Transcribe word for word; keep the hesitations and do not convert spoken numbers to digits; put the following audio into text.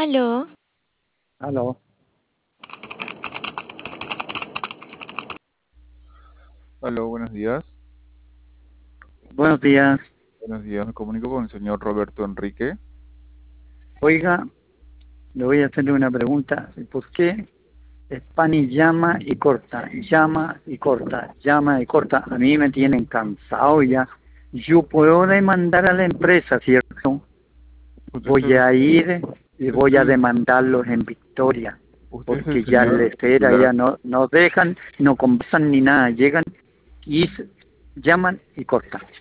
Aló, Aló, Aló, buenos días. buenos días. Buenos días, me comunico con el señor Roberto Enrique. Oiga, le voy a hacerle una pregunta. ¿Por qué Spani llama y corta, llama y corta, llama y corta? A mí me tienen cansado ya. Yo puedo demandar a la empresa, ¿cierto? Usted es Voy el, a ir y usted es voy a el, demandarlos en Victoria, usted es el porque ya señor les era, titular. ya no, no dejan, no conversan ni nada, llegan y s- llaman y cortan.